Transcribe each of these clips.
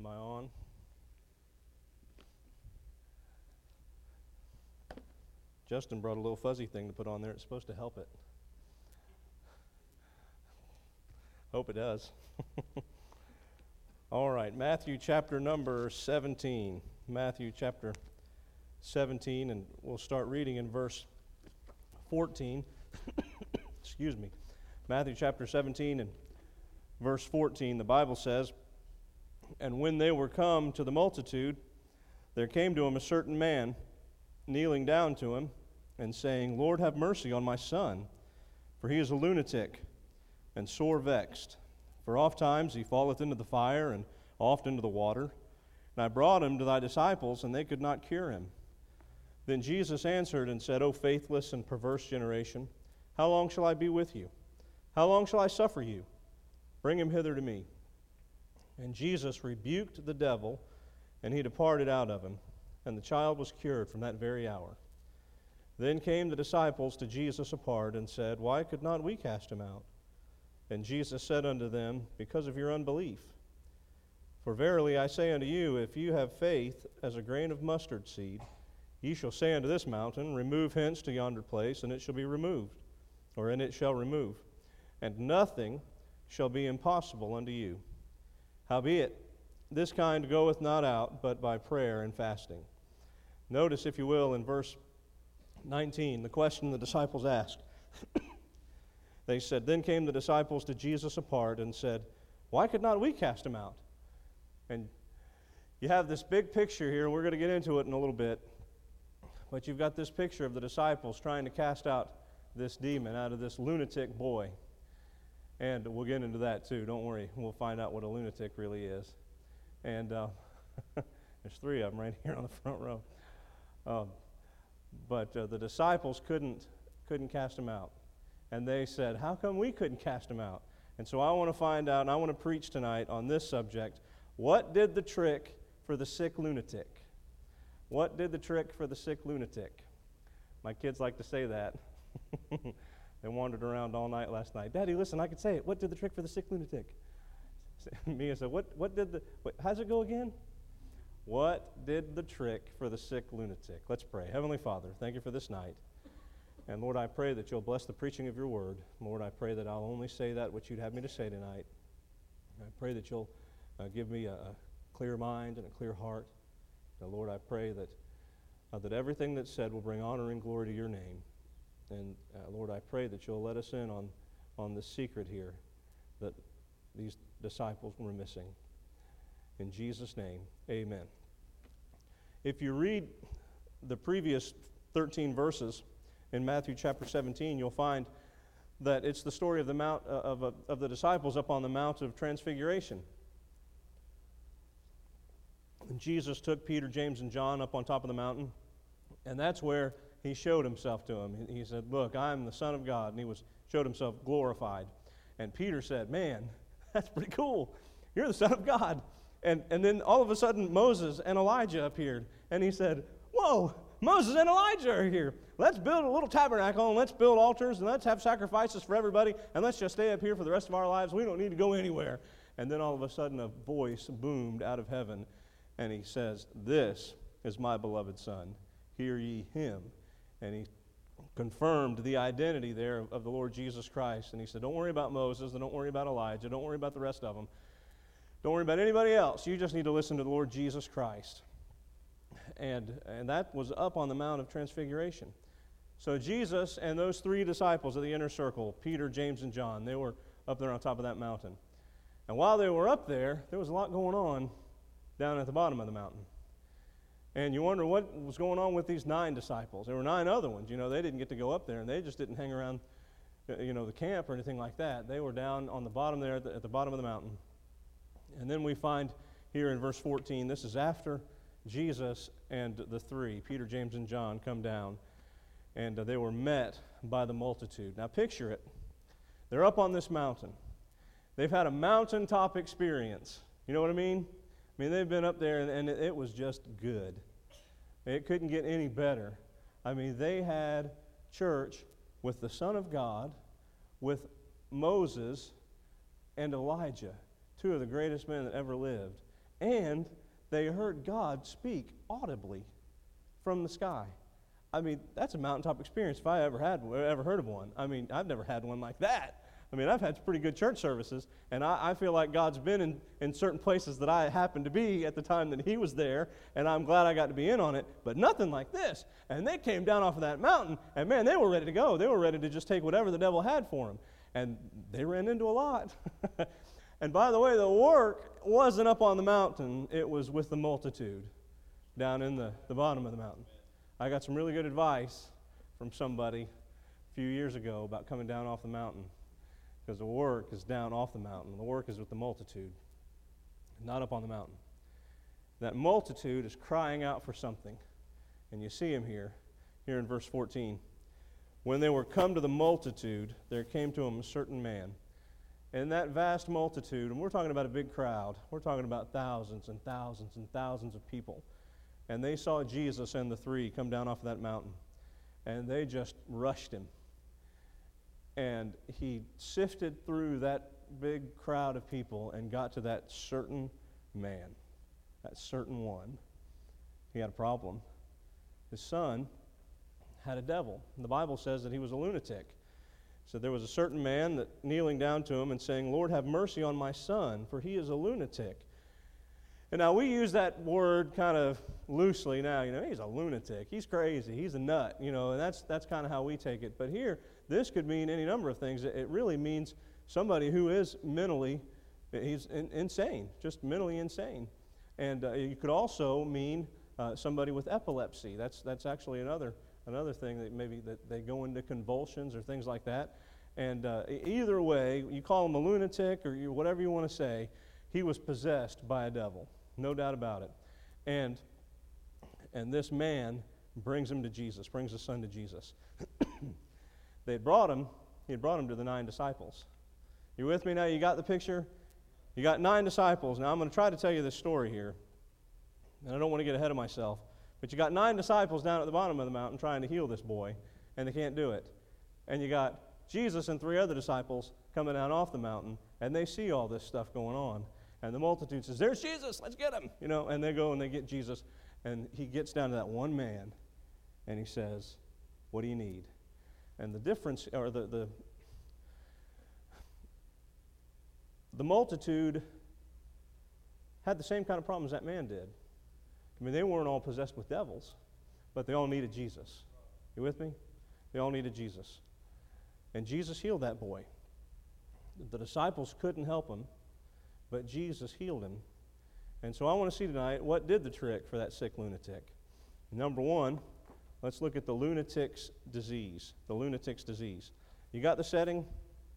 Am I on? Justin brought a little fuzzy thing to put on there. It's supposed to help it. Hope it does. All right, Matthew chapter number 17. Matthew chapter 17, and we'll start reading in verse 14. Excuse me. Matthew chapter 17 and verse 14, the Bible says, "And when they were come to the multitude, there came to him a certain man, kneeling down to him, and saying, Lord, have mercy on my son, for he is a lunatic, and sore vexed. For oft times he falleth into the fire, and oft into the water. And I brought him to thy disciples, and they could not cure him. Then Jesus answered and said, O faithless and perverse generation, how long shall I be with you? How long shall I suffer you? Bring him hither to me. And Jesus rebuked the devil, and he departed out of him. And the child was cured from that very hour. Then came the disciples to Jesus apart, and said, Why could not we cast him out? And Jesus said unto them, Because of your unbelief. For verily I say unto you, if you have faith as a grain of mustard seed, ye shall say unto this mountain, Remove hence to yonder place, and it shall be removed, and it shall remove. And nothing shall be impossible unto you. Howbeit, this kind goeth not out, but by prayer and fasting." Notice, if you will, in verse 19, the question the disciples asked. They said, Then came the disciples to Jesus apart and said, Why could not we cast him out? And you have this big picture here, and we're going to get into it in a little bit. But you've got this picture of the disciples trying to cast out this demon out of this lunatic boy. And we'll get into that too. Don't worry. We'll find out what a lunatic really is. And there's three of them right here on the front row. But the disciples couldn't cast him out. And they said, how come we couldn't cast him out? And so I want to find out, and I want to preach tonight on this subject. What did the trick for the sick lunatic? What did the trick for the sick lunatic? My kids like to say that. They wandered around all night last night. Daddy, listen, I could say it. What did the trick for the sick lunatic? Mia said, how's it go again? What did the trick for the sick lunatic? Let's pray. Heavenly Father, thank you for this night. And Lord, I pray that you'll bless the preaching of your word. Lord, I pray that I'll only say that which you'd have me to say tonight. I pray that you'll give me a clear mind and a clear heart. Now, Lord, I pray that everything that's said will bring honor and glory to your name. And Lord, I pray that you'll let us in on the secret here that these disciples were missing. In Jesus' name, amen. If you read the previous 13 verses in Matthew chapter 17, you'll find that it's the story of the mount of the disciples up on the Mount of Transfiguration. And Jesus took Peter, James, and John up on top of the mountain, and that's where he showed himself to them. He said, Look, I'm the Son of God, and he showed himself glorified. And Peter said, Man, that's pretty cool. You're the Son of God. And then all of a sudden, Moses and Elijah appeared, and he said, Whoa, Moses and Elijah are here. Let's build a little tabernacle, and let's build altars, and let's have sacrifices for everybody, and let's just stay up here for the rest of our lives. We don't need to go anywhere. And then all of a sudden, a voice boomed out of heaven, and he says, This is my beloved Son. Hear ye him. And he confirmed the identity there of the Lord Jesus Christ. And he said, Don't worry about Moses, and don't worry about Elijah, don't worry about the rest of them. Don't worry about anybody else. You just need to listen to the Lord Jesus Christ. And that was up on the Mount of Transfiguration. So Jesus and those three disciples of the inner circle, Peter, James, and John, they were up there on top of that mountain. And while they were up there was a lot going on down at the bottom of the mountain. And you wonder what was going on with these 9 disciples. There were 9 other ones. You know, they didn't get to go up there, and they just didn't hang around, the camp or anything like that. They were down on the bottom there at the bottom of the mountain. And then we find here in verse 14, this is after Jesus and the 3, Peter, James, and John, come down, and they were met by the multitude. Now picture it. They're up on this mountain. They've had a mountaintop experience. You know what I mean? I mean, they've been up there, and it was just good. It couldn't get any better. I mean, they had church with the Son of God, with Moses and Elijah, 2 of the greatest men that ever lived. and they heard God speak audibly from the sky. I mean, that's a mountaintop experience if I ever heard of one. I mean, I've never had one like that. I mean, I've had pretty good church services, and I feel like God's been in certain places that I happened to be at the time that He was there, and I'm glad I got to be in on it, but nothing like this. And they came down off of that mountain, and man, they were ready to go. They were ready to just take whatever the devil had for them. And they ran into a lot. And by the way, the work wasn't up on the mountain. It was with the multitude down in the bottom of the mountain. I got some really good advice from somebody a few years ago about coming down off the mountain, because the work is down off the mountain. The work is with the multitude, not up on the mountain. That multitude is crying out for something. And you see him here in verse 14. When they were come to the multitude, there came to him a certain man. And that vast multitude, and we're talking about a big crowd, we're talking about thousands and thousands and thousands of people. And they saw Jesus and the three come down off of that mountain. And they just rushed him. And he sifted through that big crowd of people and got to that certain man, that certain one. He had a problem. His son had a devil. And the Bible says that he was a lunatic. So there was a certain man that kneeling down to him and saying, Lord, have mercy on my son, for he is a lunatic. And now we use that word kind of loosely now. He's a lunatic. He's crazy. He's a nut. And that's kind of how we take it. But here, this could mean any number of things. It really means somebody who is mentally, he's insane, just mentally insane. And you could also mean somebody with epilepsy. That's actually another thing that maybe that they go into convulsions or things like that. And either way, you call him a lunatic or whatever you want to say, he was possessed by a devil, no doubt about it. And this man brings him to Jesus, brings his son to Jesus. He had brought him to the 9 disciples. You with me now? You got the picture? You got 9 disciples. Now I'm going to try to tell you this story here, and I don't want to get ahead of myself. But you got 9 disciples down at the bottom of the mountain trying to heal this boy, and they can't do it. And you got Jesus and 3 other disciples coming down off the mountain, and they see all this stuff going on. And the multitude says, there's Jesus, let's get him. And they go and they get Jesus, and he gets down to that one man, and he says, what do you need? And the difference, or the multitude had the same kind of problems that man did. I mean, they weren't all possessed with devils, but they all needed Jesus. You with me? They all needed Jesus. And Jesus healed that boy. The disciples couldn't help him, but Jesus healed him. And so I want to see tonight, what did the trick for that sick lunatic? Number 1, let's look at the lunatic's disease. The lunatic's disease. You got the setting?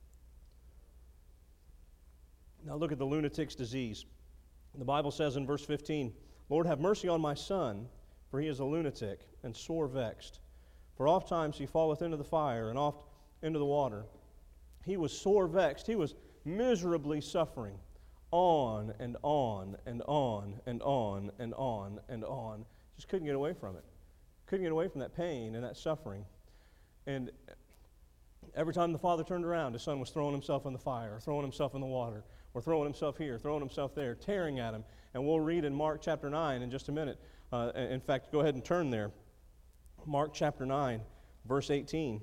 Now look at the lunatic's disease. The Bible says in verse 15, Lord, have mercy on my son, for he is a lunatic and sore vexed. For oft times he falleth into the fire, and oft into the water. He was sore vexed. He was miserably suffering on and on and on and on and on and on. Just couldn't get away from it. Couldn't get away from that pain and that suffering. And every time the father turned around, his son was throwing himself in the fire, or throwing himself in the water, or throwing himself here, throwing himself there, tearing at him. And we'll read in Mark chapter 9 in just a minute. In fact, go ahead and turn there. Mark chapter 9, verse 18.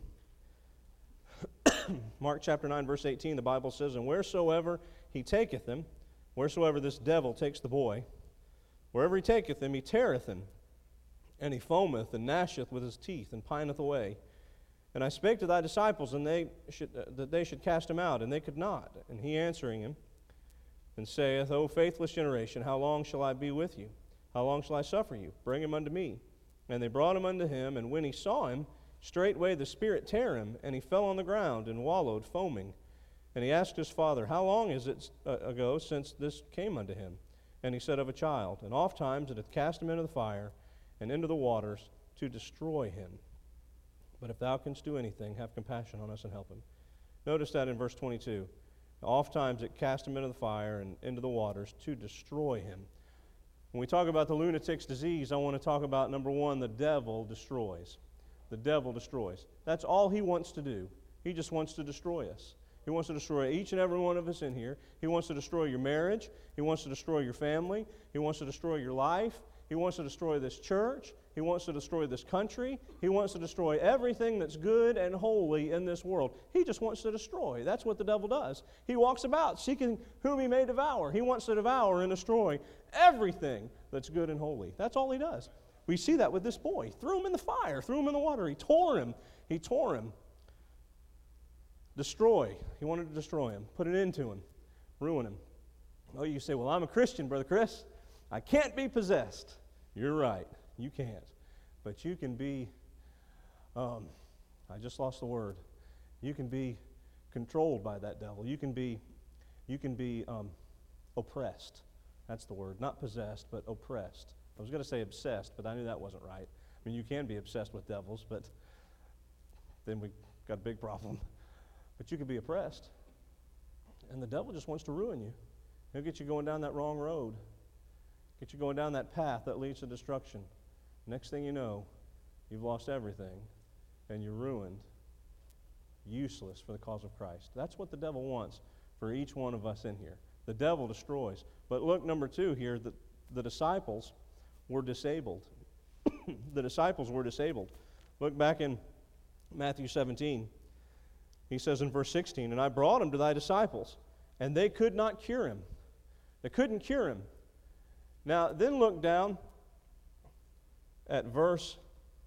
Mark chapter 9, verse 18, the Bible says, And wheresoever he taketh him, wheresoever this devil takes the boy, wherever he taketh him, he teareth him, and he foameth and gnasheth with his teeth, and pineth away. And I spake to thy disciples, and that they should cast him out, and they could not. And he answering him, and saith, O faithless generation, how long shall I be with you? How long shall I suffer you? Bring him unto me. And they brought him unto him, and when he saw him, straightway the spirit tare him, and he fell on the ground, and wallowed, foaming. And he asked his father, How long is it ago since this came unto him? And he said, Of a child. And oft times it hath cast him into the fire, and into the waters, to destroy him. But if thou canst do anything, have compassion on us and help him. Notice that in verse 22. Oft times it cast him into the fire and into the waters to destroy him. When we talk about the lunatic's disease, I want to talk about, number 1, the devil destroys. The devil destroys. That's all he wants to do. He just wants to destroy us. He wants to destroy each and every one of us in here. He wants to destroy your marriage. He wants to destroy your family. He wants to destroy your life. He wants to destroy this church. He wants to destroy this country. He wants to destroy everything that's good and holy in this world. He just wants to destroy. That's what the devil does. He walks about seeking whom he may devour. He wants to devour and destroy everything that's good and holy. That's all he does. We see that with this boy. Threw him in the fire, threw him in the water. He tore him. He tore him. Destroy. He wanted to destroy him, put an end to him, ruin him. Oh, you say, well, I'm a Christian, Brother Chris. I can't be possessed. You're right. You can't. But you can be, I just lost the word. You can be controlled by that devil. You can be oppressed. That's the word. Not possessed, but oppressed. I was going to say obsessed, but I knew that wasn't right. I mean, you can be obsessed with devils, but then we got a big problem. But you can be oppressed. And the devil just wants to ruin you. He'll get you going down that wrong road. Get you going down that path that leads to destruction. Next thing you know, you've lost everything, and you're ruined, useless for the cause of Christ. That's what the devil wants for each one of us in here. The devil destroys. But look, number 2 here, the disciples were disabled. The disciples were disabled. Look back in Matthew 17. He says in verse 16, "And I brought him to thy disciples, and they could not cure him." They couldn't cure him. Now, then look down at verse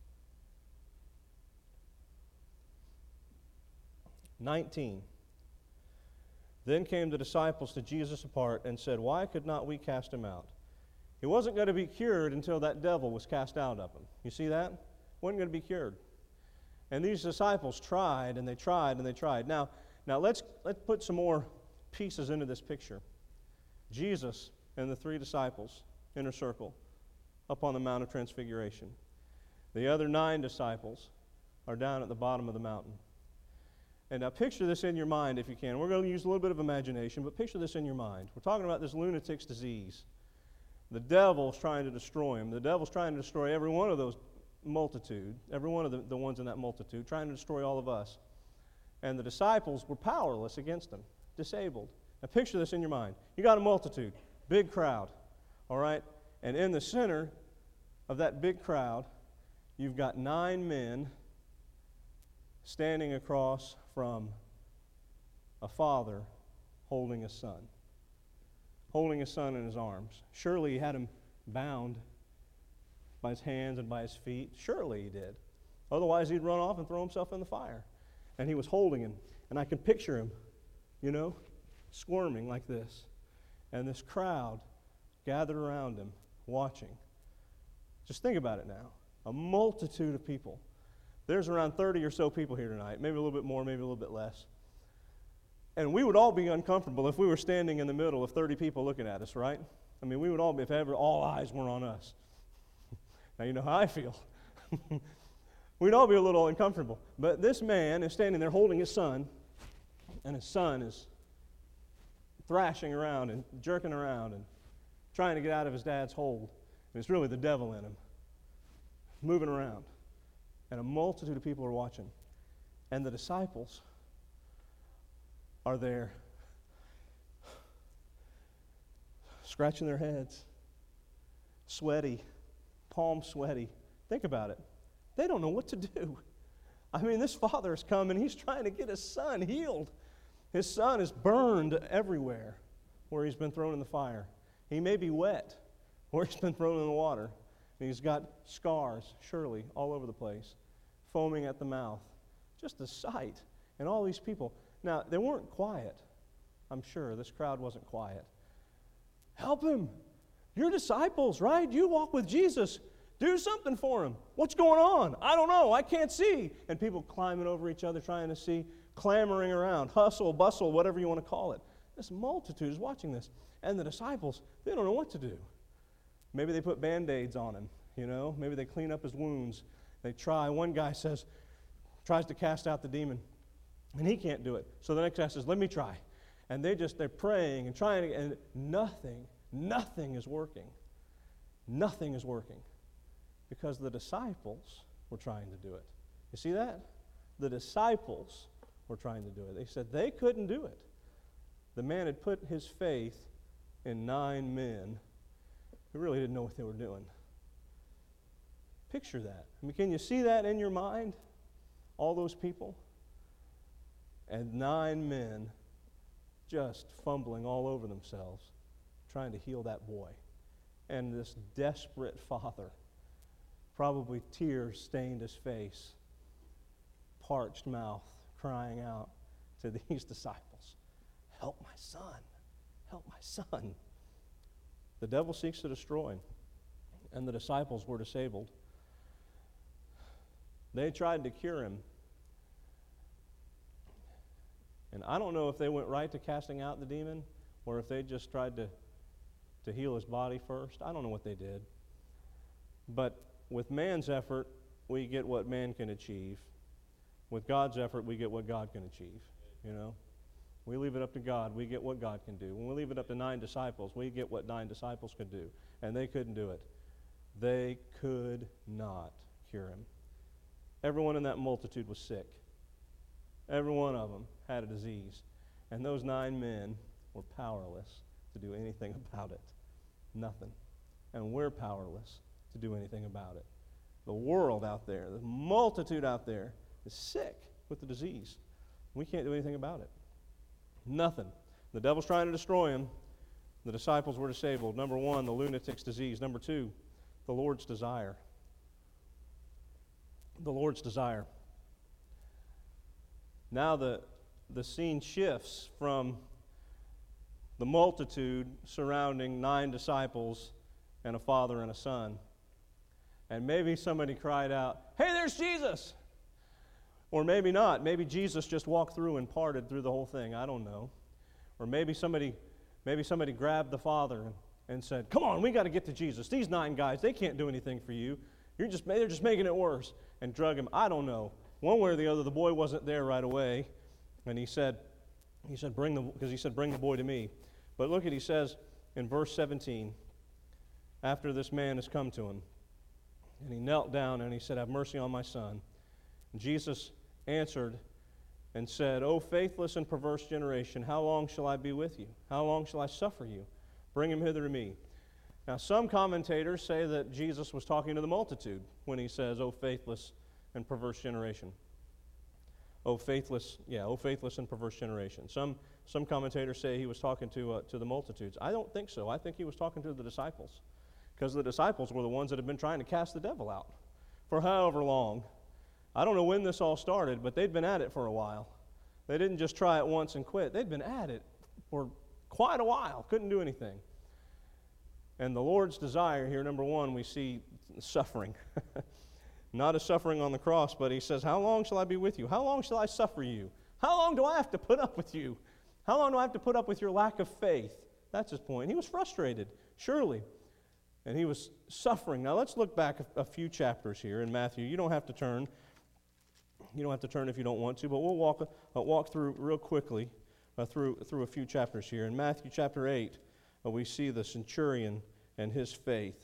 19. "Then came the disciples to Jesus apart and said, Why could not we cast him out?" He wasn't going to be cured until that devil was cast out of him. You see that? Wasn't going to be cured. And these disciples tried, and they tried, and they tried. Now let's put some more pieces into this picture. Jesus and the 3 disciples, inner circle, up on the Mount of Transfiguration. The other 9 disciples are down at the bottom of the mountain. And now picture this in your mind if you can. We're going to use a little bit of imagination, but picture this in your mind. We're talking about this lunatic's disease. The devil's trying to destroy him. The devil's trying to destroy every one of those multitude, every one of the ones in that multitude, trying to destroy all of us. And the disciples were powerless against him, disabled. Now picture this in your mind. You got a multitude, big crowd, all right? And in the center of that big crowd, you've got 9 men standing across from a father holding a son in his arms. Surely he had him bound by his hands and by his feet. Surely he did. Otherwise he'd run off and throw himself in the fire. And he was holding him. And I can picture him, squirming like this. And this crowd gathered around him, watching. Just think about it now. A multitude of people. There's around 30 or so people here tonight, maybe a little bit more, maybe a little bit less. And we would all be uncomfortable if we were standing in the middle of 30 people looking at us, right? I mean, we would all be, if ever all eyes were on us. Now you know how I feel. We'd all be a little uncomfortable. But this man is standing there holding his son, and his son is thrashing around and jerking around and trying to get out of his dad's hold. And it's really the devil in him, moving around. And a multitude of people are watching. And the disciples are there, scratching their heads, sweaty, palm sweaty. Think about it. They don't know what to do. I mean, this father has come and he's trying to get his son healed. His son is burned everywhere where he's been thrown in the fire. He may be wet where he's been thrown in the water. And he's got scars, surely, all over the place, foaming at the mouth. Just a sight. And all these people. Now, they weren't quiet. I'm sure this crowd wasn't quiet. Help him. You're disciples, right? You walk with Jesus. Do something for him. What's going on? I don't know. I can't see. And people climbing over each other trying to see, clamoring around, hustle, bustle, whatever you want to call it. This multitude is watching this. And the disciples, they don't know what to do. Maybe they put Band-Aids on him, Maybe they clean up his wounds. They try. One guy tries to cast out the demon, and he can't do it. So the next guy says, let me try. And they're praying and trying, and nothing is working. Nothing is working. Because the disciples were trying to do it. You see that? The disciples were trying to do it. They said they couldn't do it. The man had put his faith in 9 men who really didn't know what they were doing. Picture that. I mean, can you see that in your mind? All those people? And 9 men just fumbling all over themselves, trying to heal that boy. And this desperate father, probably tears stained his face, parched mouth, crying out to these disciples, "Help my son, help my son." The devil seeks to destroy him, and the disciples were disabled. They tried to cure him. And I don't know if they went right to casting out the demon or if they just tried to heal his body first. I don't know what they did. But with man's effort, we get what man can achieve. With God's effort, we get what God can achieve. You know? We leave it up to God, we get what God can do. When we leave it up to 9 disciples, we get what 9 disciples could do. And they couldn't do it. They could not cure him. Everyone in that multitude was sick. Every one of them had a disease. And those 9 men were powerless to do anything about it. Nothing. And we're powerless to do anything about it. The world out there, the multitude out there is sick with the disease. We can't do anything about it. Nothing. The devil's trying to destroy him. The disciples were disabled. Number 1, the lunatic's disease. Number 2, the Lord's desire. The Lord's desire. Now the scene shifts from the multitude surrounding 9 disciples and a father and a son. And maybe somebody cried out, "Hey, there's Jesus!" Or maybe not. Maybe Jesus just walked through and parted through the whole thing. I don't know. Or maybe somebody grabbed the father and said, "Come on, we got to get to Jesus. These 9 guys, they can't do anything for you. They're just making it worse." And drug him. I don't know. One way or the other, the boy wasn't there right away. And he said, bring the boy to me. But look at, he says in verse 17, after this man has come to him, and he knelt down and he said, "Have mercy on my son." And Jesus answered and said, "O faithless and perverse generation, how long shall I be with you? How long shall I suffer you? Bring him hither to me." Now, some commentators say that Jesus was talking to the multitude when he says, "O faithless and perverse generation." O faithless and perverse generation. Some commentators say he was talking to the multitudes. I don't think so. I think he was talking to the disciples, because the disciples were the ones that had been trying to cast the devil out for however long. I don't know when this all started, but they'd been at it for a while. They didn't just try it once and quit. They'd been at it for quite a while, couldn't do anything. And the Lord's desire here, number 1, we see suffering. Not a suffering on the cross, but he says, "How long shall I be with you? How long shall I suffer you? How long do I have to put up with you? How long do I have to put up with your lack of faith?" That's his point. He was frustrated, surely. And he was suffering. Now let's look back a few chapters here in Matthew. You don't have to turn. You don't have to turn if you don't want to, but we'll walk through real quickly through a few chapters here. In Matthew chapter 8, we see the centurion and his faith.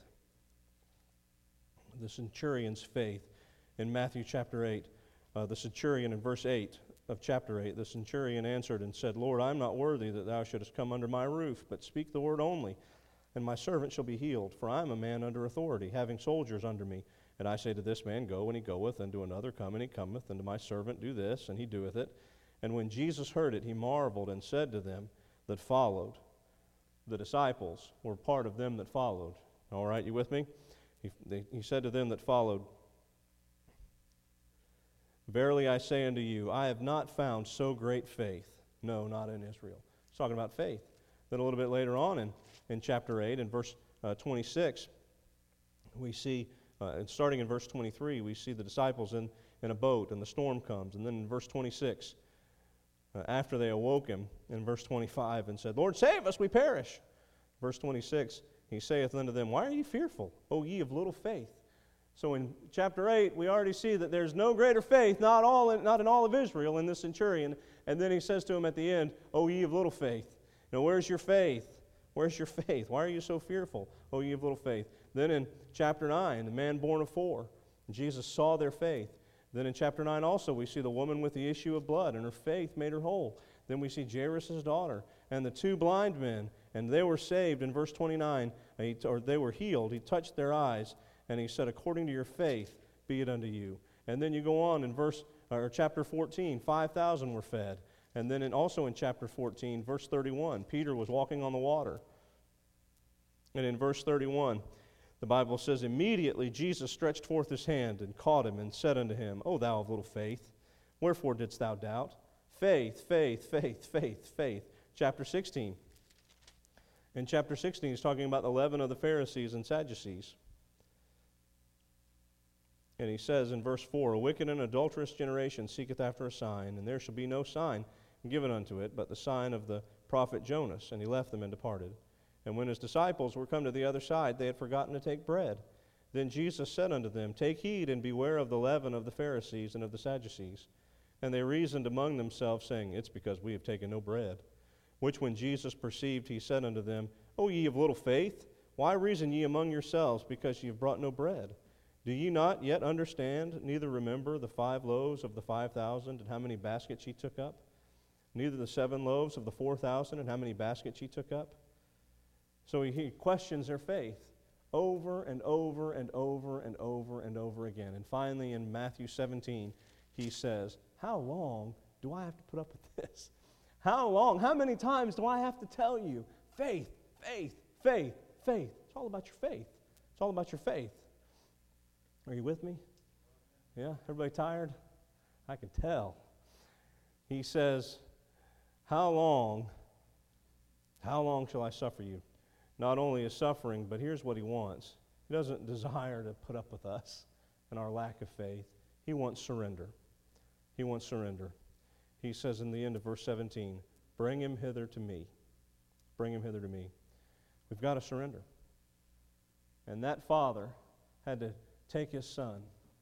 The centurion's faith in Matthew chapter 8. The centurion in verse 8 of chapter 8, the centurion answered and said, "Lord, I am not worthy that thou shouldest come under my roof, but speak the word only, and my servant shall be healed. For I am a man under authority, having soldiers under me. And I say to this man, Go, and he goeth, and to another, Come, and he cometh, and to my servant, Do this, and he doeth it." And when Jesus heard it, he marveled and said to them that followed. The disciples were part of them that followed. All right, you with me? He said to them that followed, "Verily I say unto you, I have not found so great faith, no, not in Israel." He's talking about faith. Then a little bit later on in chapter 8, in verse 26, we see, and starting in verse 23, we see the disciples in a boat, and the storm comes. And then in verse 26, after they awoke him, in verse 25, and said, "Lord, save us, we perish." Verse 26, he saith unto them, "Why are ye fearful, O ye of little faith?" So in chapter 8, we already see that there's no greater faith, not in all of Israel, in this centurion. And then he says to him at the end, "O ye of little faith." Now, where's your faith? Where's your faith? Why are you so fearful, O ye of little faith? Then in chapter 9, the man born of 4, Jesus saw their faith. Then in chapter 9 also we see the woman with the issue of blood, and her faith made her whole. Then we see Jairus' daughter and the two blind men, and they were saved in verse 29, or they were healed. He touched their eyes, and he said, according to your faith, be it unto you. And then you go on in chapter 14, 5,000 were fed. And then also in chapter 14, verse 31, Peter was walking on the water. And in verse 31, the Bible says, immediately Jesus stretched forth his hand and caught him and said unto him, O thou of little faith, wherefore didst thou doubt? Faith, faith, faith, faith, faith. Chapter 16. In chapter 16, he's talking about the leaven of the Pharisees and Sadducees. And he says in verse 4, a wicked and adulterous generation seeketh after a sign, and there shall be no sign given unto it, but the sign of the prophet Jonas. And he left them and departed. And when his disciples were come to the other side, they had forgotten to take bread. Then Jesus said unto them, take heed and beware of the leaven of the Pharisees and of the Sadducees. And they reasoned among themselves, saying, it's because we have taken no bread. Which when Jesus perceived, he said unto them, O ye of little faith, why reason ye among yourselves, because ye have brought no bread? Do ye not yet understand, neither remember the 5 loaves of the 5,000, and how many baskets ye took up? Neither the 7 loaves of the 4,000, and how many baskets ye took up? So he questions their faith over and over and over and over and over again. And finally in Matthew 17, he says, how long do I have to put up with this? How long? How many times do I have to tell you? Faith, faith, faith, faith. It's all about your faith. It's all about your faith. Are you with me? Yeah? Everybody tired? I can tell. He says, how long shall I suffer you? Not only is suffering, but here's what he wants. He doesn't desire to put up with us and our lack of faith. He wants surrender. He wants surrender. He says in the end of verse 17, bring him hither to me. Bring him hither to me. We've got to surrender. And that father had to take his son.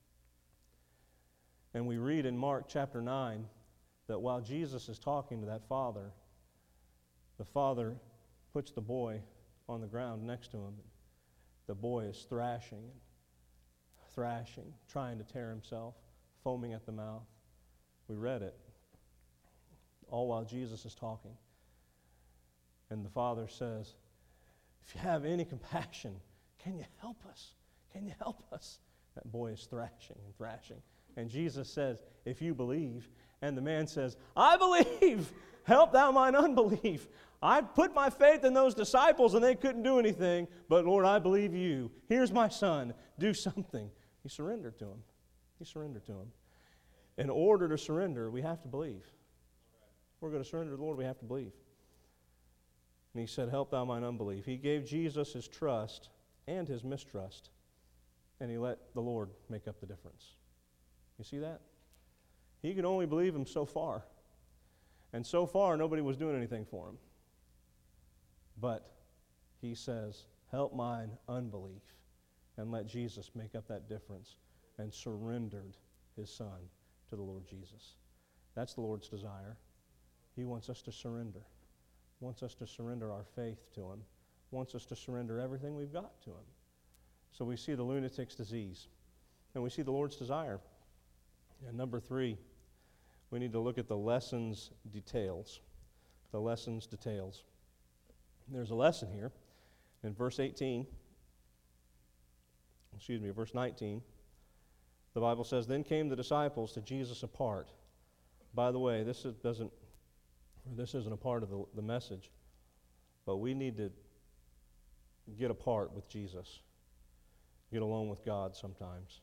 And we read in Mark chapter 9 that while Jesus is talking to that father, the father puts the boy on the ground next to him. The boy is thrashing, trying to tear himself, foaming at the mouth. We read it, all while Jesus is talking. And the father says, if you have any compassion, can you help us? Can you help us? That boy is thrashing and thrashing. And Jesus says, if you believe. And the man says, I believe. Help thou mine unbelief. I put my faith in those disciples and they couldn't do anything. But Lord, I believe you. Here's my son. Do something. He surrendered to him. He surrendered to him. In order to surrender, we have to believe. If we're going to surrender to the Lord, we have to believe. And he said, help thou mine unbelief. He gave Jesus his trust and his mistrust. And he let the Lord make up the difference. You see that? He could only believe him so far. And so far, nobody was doing anything for him. But he says, help mine unbelief. And let Jesus make up that difference. And surrendered his son to the Lord Jesus. That's the Lord's desire. He wants us to surrender. Wants us to surrender our faith to him. Wants us to surrender everything we've got to him. So we see the lunatic's disease. And we see the Lord's desire. And number 3, we need to look at the lesson's details. The lesson's details. There's a lesson here in verse 19. The Bible says, then came the disciples to Jesus apart. By the way, this isn't a part of the message, but we need to get apart with Jesus. Get alone with God sometimes.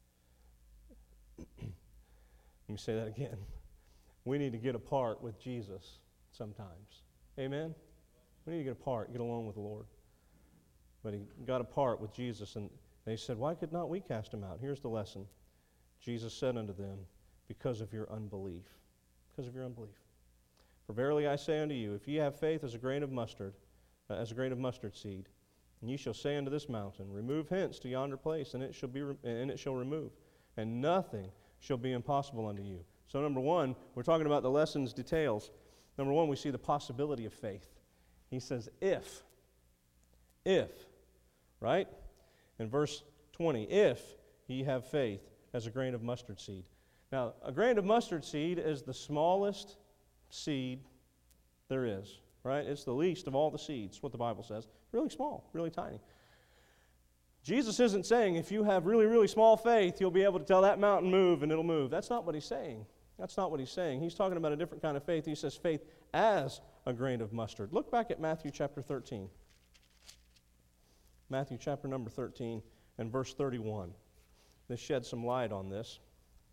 Let me say that again. We need to get apart with Jesus sometimes. Amen? We need to get apart, get alone with the Lord. But he got apart with Jesus, and they said, why could not we cast him out? Here's the lesson. Jesus said unto them, because of your unbelief. Because of your unbelief. For verily I say unto you, if ye have faith as a grain of mustard seed, and ye shall say unto this mountain, remove hence to yonder place, and it shall remove, and nothing shall be impossible unto you. So number 1, we're talking about the lesson's details. Number 1, we see the possibility of faith. He says, if, right? In verse 20, if ye have faith as a grain of mustard seed. Now, a grain of mustard seed is the smallest seed there is, right? It's the least of all the seeds, what the Bible says. Really small, really tiny. Jesus isn't saying if you have really, really small faith, you'll be able to tell that mountain move and it'll move. That's not what he's saying. That's not what he's saying. He's talking about a different kind of faith. He says faith as a grain of mustard. Look back at Matthew chapter 13. Matthew chapter number 13 and verse 31. This sheds some light on this.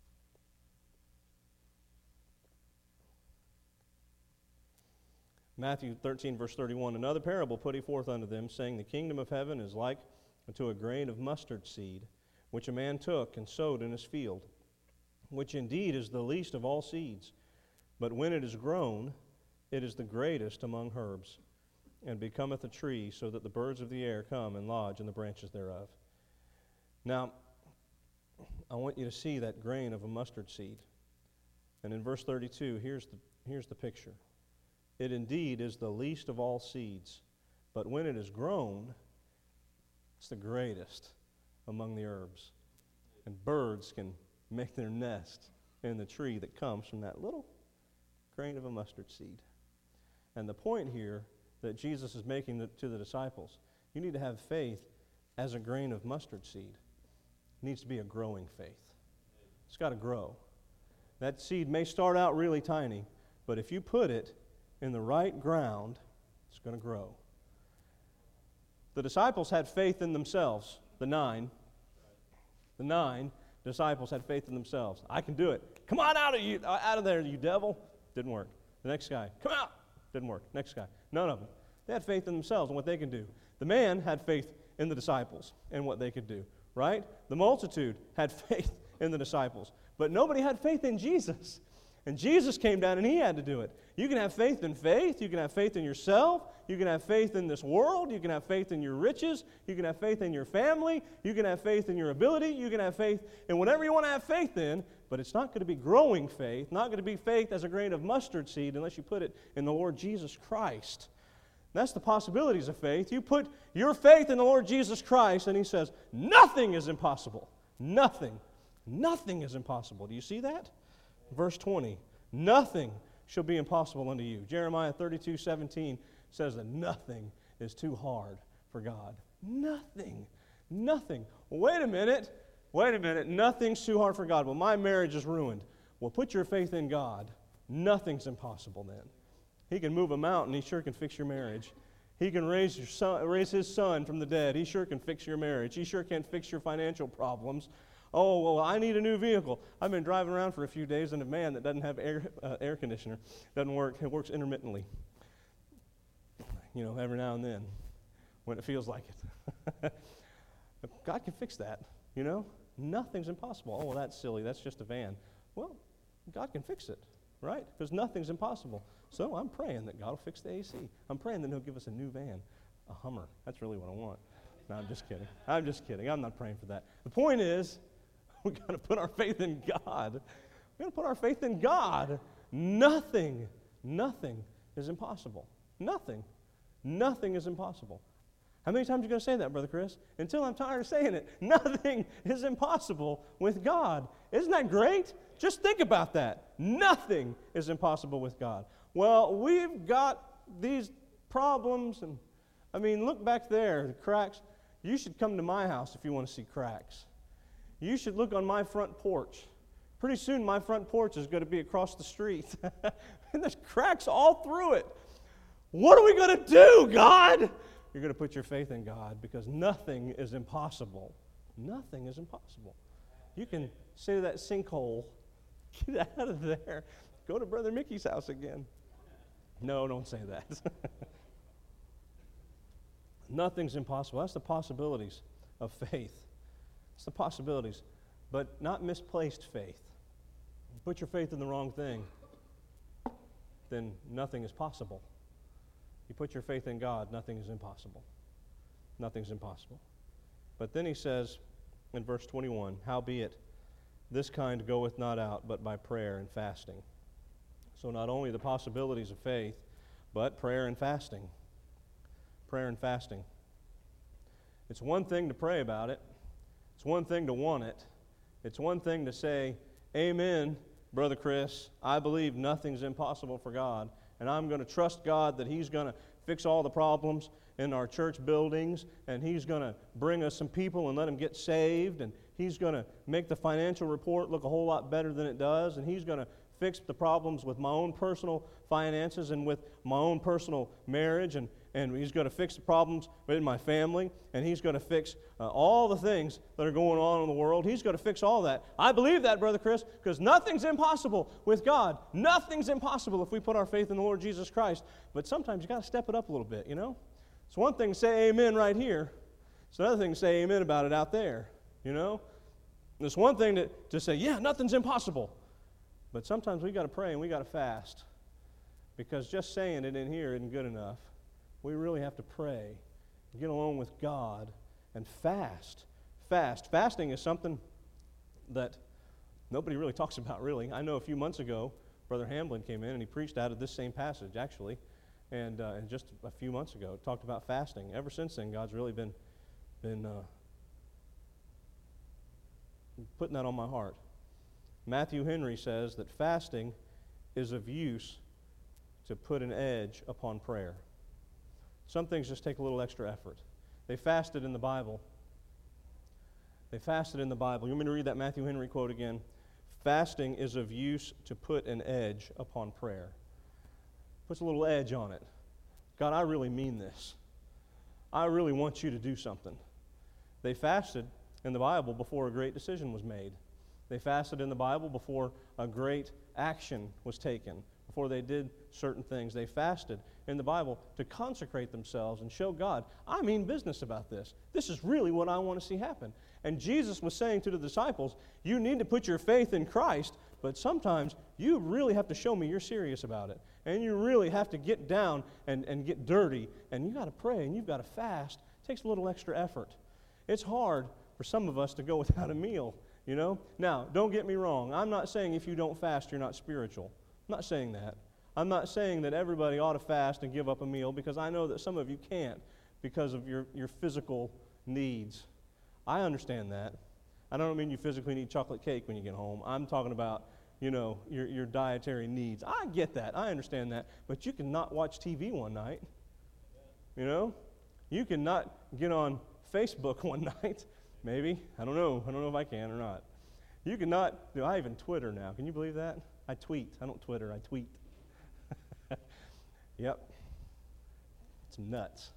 Matthew 13, verse 31, another parable put he forth unto them, saying, the kingdom of heaven is like unto a grain of mustard seed, which a man took and sowed in his field, which indeed is the least of all seeds. But when it is grown, it is the greatest among herbs, and becometh a tree, so that the birds of the air come and lodge in the branches thereof. Now, I want you to see that grain of a mustard seed. And in verse 32, here's the picture. It indeed is the least of all seeds, but when it is grown, it's the greatest among the herbs. And birds can make their nest in the tree that comes from that little grain of a mustard seed. And the point here that Jesus is making to the disciples, you need to have faith as a grain of mustard seed. It needs to be a growing faith. It's got to grow. That seed may start out really tiny, but if you put it in the right ground, it's going to grow. The disciples had faith in themselves. The nine disciples had faith in themselves. I can do it. Come on out of there, you devil. Didn't work. The next guy, come out. Didn't work. Next guy. None of them. They had faith in themselves and what they could do. The man had faith in the disciples and what they could do, right? The multitude had faith in the disciples, but nobody had faith in Jesus. And Jesus came down and he had to do it. You can have faith in faith. You can have faith in yourself. You can have faith in this world. You can have faith in your riches. You can have faith in your family. You can have faith in your ability. You can have faith in whatever you want to have faith in, but it's not going to be growing faith, not going to be faith as a grain of mustard seed unless you put it in the Lord Jesus Christ. That's the possibilities of faith. You put your faith in the Lord Jesus Christ, and he says, nothing is impossible. Nothing. Nothing is impossible. Do you see that? Verse 20, nothing shall be impossible unto you. Jeremiah 32:17 says that nothing is too hard for God. Nothing. Nothing. Wait a minute. Nothing's too hard for God. Well, my marriage is ruined. Well, put your faith in God. Nothing's impossible then. He can move a mountain. He sure can fix your marriage. He can raise his son from the dead. He sure can fix your marriage. He sure can fix your financial problems. Oh, well, I need a new vehicle. I've been driving around for a few days in a van that doesn't have air conditioner. Doesn't work. It works intermittently. Every now and then when it feels like it. God can fix that, Nothing's impossible. Oh, well, that's silly. That's just a van. Well, God can fix it, right? Because nothing's impossible. So I'm praying that God will fix the AC. I'm praying that he'll give us a new van, a Hummer. That's really what I want. No, I'm just kidding. I'm not praying for that. The point is, we've got to put our faith in God. We've got to put our faith in God. Nothing is impossible. Nothing is impossible. How many times are you going to say that, Brother Chris? Until I'm tired of saying it. Nothing is impossible with God. Isn't that great? Just think about that. Nothing is impossible with God. Well, we've got these problems, and look back there, the cracks. You should come to my house if you want to see cracks. You should look on my front porch. Pretty soon my front porch is going to be across the street. And there's cracks all through it. What are we going to do, God? You're going to put your faith in God because nothing is impossible. Nothing is impossible. You can say to that sinkhole, get out of there. Go to Brother Mickey's house again. No, don't say that. Nothing's impossible. That's the possibilities of faith. It's the possibilities, but not misplaced faith. You put your faith in the wrong thing, then nothing is possible. You put your faith in God, nothing is impossible. Nothing's impossible. But then he says in verse 21, howbeit, this kind goeth not out but by prayer and fasting. So not only the possibilities of faith, but prayer and fasting. Prayer and fasting. It's one thing to pray about it. It's one thing to want it. It's one thing to say amen, Brother Chris, I believe nothing's impossible for God, and I'm going to trust God that He's going to fix all the problems in our church buildings, and He's going to bring us some people and let them get saved, and He's going to make the financial report look a whole lot better than it does, and He's going to fix the problems with my own personal finances and with my own personal marriage, and He's going to fix the problems in my family, and He's going to fix all the things that are going on in the world. He's going to fix all that. I believe that, Brother Chris, because nothing's impossible with God. Nothing's impossible if we put our faith in the Lord Jesus Christ. But sometimes you got to step it up a little bit, you know? It's one thing to say amen right here. It's another thing to say amen about it out there, you know? It's one thing to say, yeah, nothing's impossible. But sometimes we got to pray and we got to fast, because just saying it in here isn't good enough. We really have to pray, get along with God, and fast. Fasting is something that nobody really talks about, really. I know a few months ago, Brother Hamblin came in and he preached out of this same passage, actually, and just a few months ago talked about fasting. Ever since then, God's really been putting that on my heart. Matthew Henry says that fasting is of use to put an edge upon prayer. Some things just take a little extra effort. They fasted in the Bible. You want me to read that Matthew Henry quote again? Fasting is of use to put an edge upon prayer. Puts a little edge on it. God, I really mean this. I really want you to do something. They fasted in the Bible before a great decision was made. They fasted in the Bible before a great action was taken, before they did certain things. They fasted in the Bible to consecrate themselves and show God, I mean business about this. This is really what I want to see happen. And Jesus was saying to the disciples, you need to put your faith in Christ, but sometimes you really have to show me you're serious about it. And you really have to get down and get dirty. And you've got to pray and you've got to fast. It takes a little extra effort. It's hard for some of us to go without a meal, you know. Now, don't get me wrong. I'm not saying if you don't fast, you're not spiritual. I'm not saying that. I'm not saying that everybody ought to fast and give up a meal, because I know that some of you can't because of your physical needs. I understand that. I don't mean you physically need chocolate cake when you get home. I'm talking about, you know, your dietary needs. I get that. I understand that. But you can not watch TV one night. You know? You can not get on Facebook one night. Maybe. I don't know. I don't know if I can or not. You can not. I even Twitter now. Can you believe that? I tweet. I don't Twitter. I tweet. Yep. It's nuts.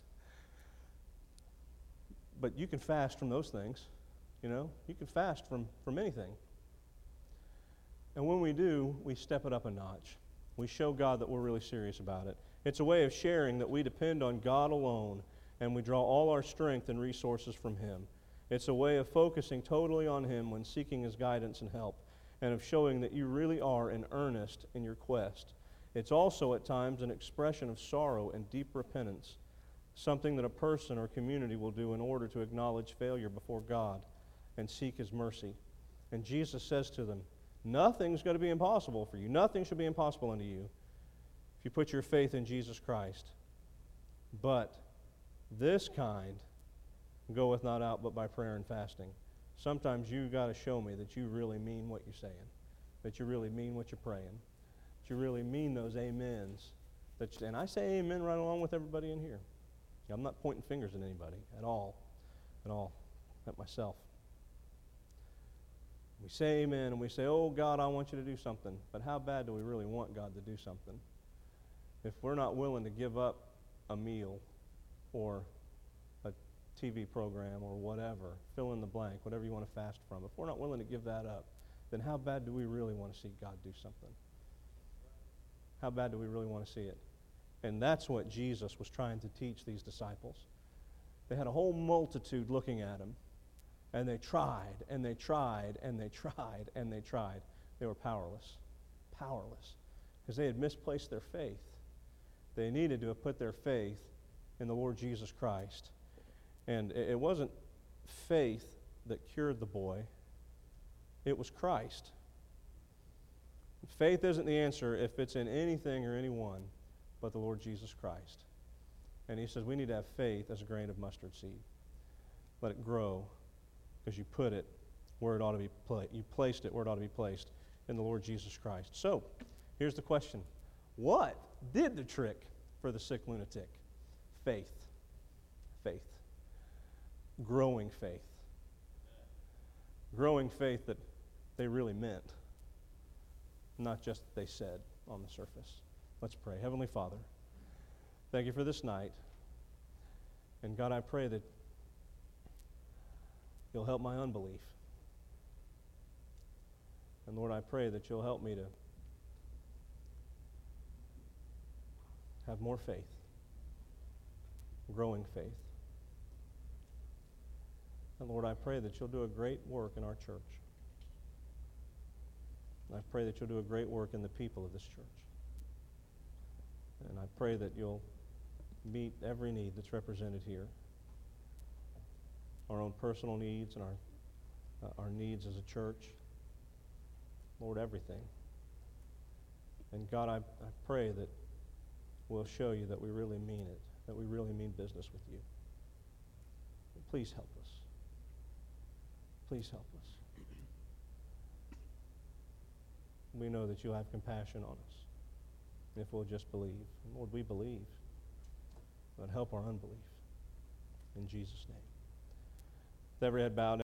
But you can fast from those things. You know? You can fast from anything. And when we do, we step it up a notch. We show God that we're really serious about it. It's a way of sharing that we depend on God alone, and we draw all our strength and resources from Him. It's a way of focusing totally on Him when seeking His guidance and help, and of showing that you really are in earnest in your quest. It's also at times an expression of sorrow and deep repentance, something that a person or community will do in order to acknowledge failure before God and seek His mercy. And Jesus says to them, nothing's going to be impossible for you. Nothing shall be impossible unto you if you put your faith in Jesus Christ. But this kind goeth not out but by prayer and fasting. Sometimes you've got to show me that you really mean what you're saying, that you really mean what you're praying, that you really mean those amens. And I say amen right along with everybody in here. I'm not pointing fingers at anybody at all, at myself. We say amen and we say, oh God, I want you to do something. But how bad do we really want God to do something? If we're not willing to give up a meal or a TV program or whatever, fill in the blank, whatever you want to fast from, if we're not willing to give that up, then how bad do we really want to see God do something? How bad do we really want to see it? And that's what Jesus was trying to teach these disciples. They had a whole multitude looking at Him, and they tried, and they tried, and they tried, and they tried. They were powerless, because they had misplaced their faith. They needed to have put their faith in the Lord Jesus Christ. And it wasn't faith that cured the boy. It was Christ. Faith isn't the answer if it's in anything or anyone but the Lord Jesus Christ. And He says we need to have faith as a grain of mustard seed. Let it grow, because you put it where it ought to be placed. You placed it where it ought to be placed. in the Lord Jesus Christ. So, here's the question. What did the trick for the sick lunatic? Faith. Faith. Growing faith. Growing faith that they really meant, not just that they said on the surface. Let's pray. Heavenly Father, thank you for this night. And God, I pray that you'll help my unbelief. And Lord, I pray that you'll help me to have more faith, growing faith. And Lord, I pray that you'll do a great work in our church. And I pray that you'll do a great work in the people of this church. And I pray that you'll meet every need that's represented here. Our own personal needs and our needs as a church. Lord, everything. And God, I pray that we'll show you that we really mean it, that we really mean business with you. Please help us. Please help us. We know that you'll have compassion on us if we'll just believe. And Lord, we believe, but help our unbelief. In Jesus' name. With every head bowed.